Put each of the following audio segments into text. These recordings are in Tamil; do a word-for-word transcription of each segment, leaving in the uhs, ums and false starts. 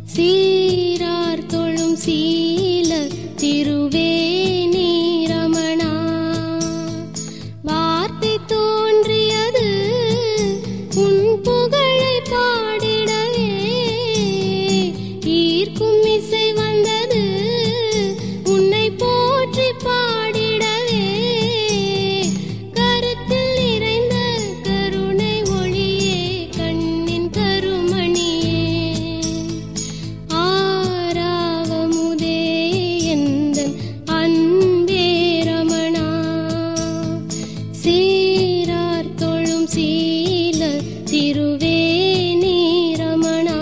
சீரார் தொழும் சீல திருவேணி ரமணா. வார்த்தை தோன்றியது உன் புகழை பாடிடவே, ஈர்க்கும் இசை வந்தது உன்னை போற்றி பாடிடவே. கருத்தில் நிறைந்த கருணை ஒளியே கண்ணின் கருமணியே, ஆராவமுதே எந்தன் அன்பே ரமணா. சீரார் தொழும் சீல திருவேணி ரமணா.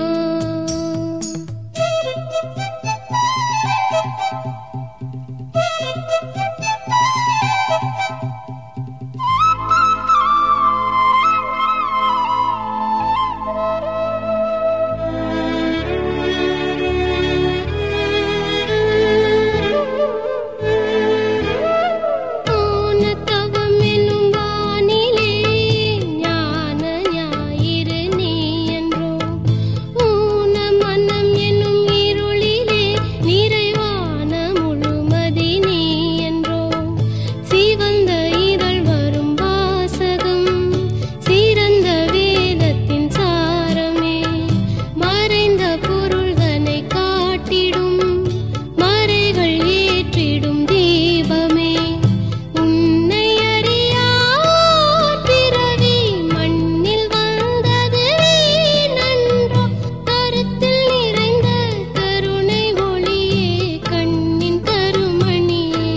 தவம் என்னும் வானிலே ஞான ஞாயிறு நீ என்றோ, ஊன மனம் என்னும் இருளிலே நிறைவான முழுமதி நீ என்றோ. சிவந்த இதழ் வரும் வாசகம் சிறந்த வேதத்தின் சாரமே, மறைந்த பொருள்தனை காட்டிடும் மறைகள் ஏற்றிடும் தீபமே. உன்னை அறியார் பிறவி மண்ணில் வந்தது வீணன்றோ, கருத்தில் நிறைந்த கருணை ஒளியே கண்ணின் கருமணியே.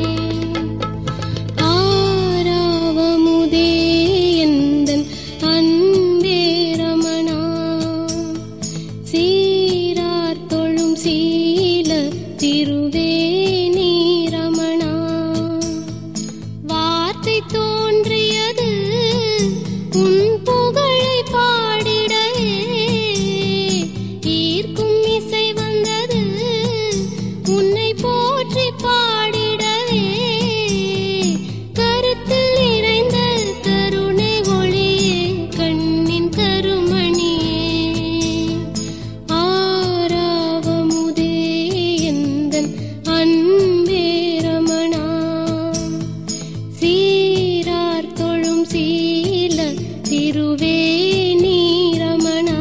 ஆராவமுதே எந்தன் அன்பே ரமணா. சீரார் தொழும் சீல திருவேணி ரமணா. வார்த்தை தோன்றியது உன் புகழை பாடிடவே, ஈர்க்கும் இசை வந்தது உன்னை போற்றி பாடிடவே. கருத்தில் நிறைந்த கருணை ஒளியே கண்ணின் கருமணியே, ஆராவமுதே எந்தன் அன்பே ரமணா. சீரார் தொழும் சீல திருவேணி ரமணா.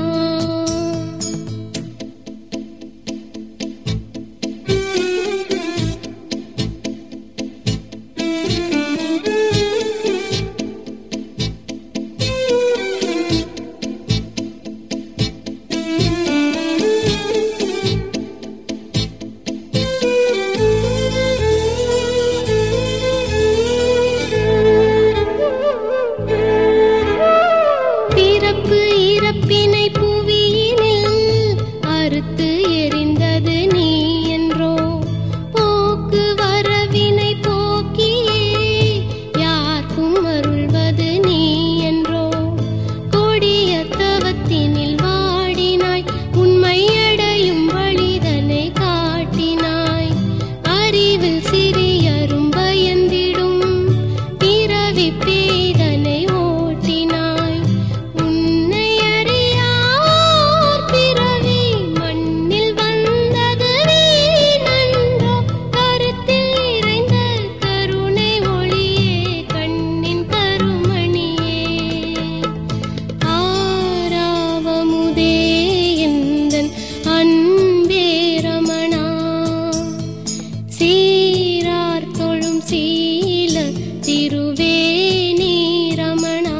பிறப்பு இறப்பினை புவியினில் அறுத்து எறிந்தது நீ என்றோ, போக்கு வரவினை போக்கியே யார்க்கும் அருள்வது நீ என்றோ. கொடிய தவத்தினில் வாடினாய் உண்மை அடையும் வழிதனை காட்டினாய், அறிவில் சிறியரும் பயந்திடும் பிறவி பேதனை ஓட்டினாய். உன்னை அறியார் பிறவி மண்ணில் வந்தது வீணன்றோ, கருத்தில் நிறைந்த கருணை ஒளியே கண்ணின் கருமணியே. ஆராவமுதே எந்தன் அன்பே ரமணா. சீரார் தொழும் சீல திருவேணி ரமணா.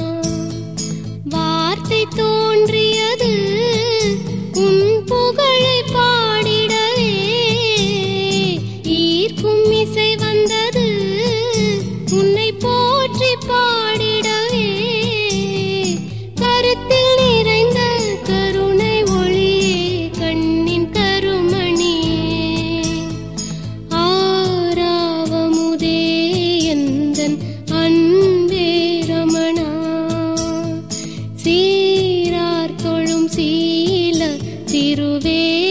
வார்த்தை தோன்றியது உன் புகழை பாடிடவே, ஈர்க்கும் இசை வந்தது உன்னை போற்றி பாடிடவே. கருத்தில் நிறைந்த கருணை ஒளியே கண்ணின் கருமணியே, ஆராவமுதே எந்தன் அன்பே ரமணா. சீரார் தொழும் சீல திருவே